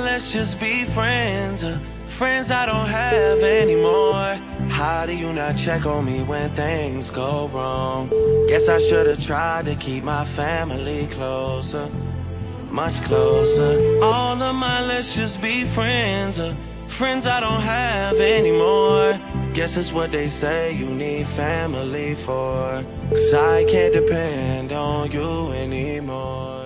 let's just be friends. Friends I don't have anymore. How do you not check on me when things go wrong? Guess I should've tried to keep my family closer, much closer. All of my let's just be friends. Friends I don't have anymore. Guess it's what they say you need family for. 'Cause I can't depend on you anymore.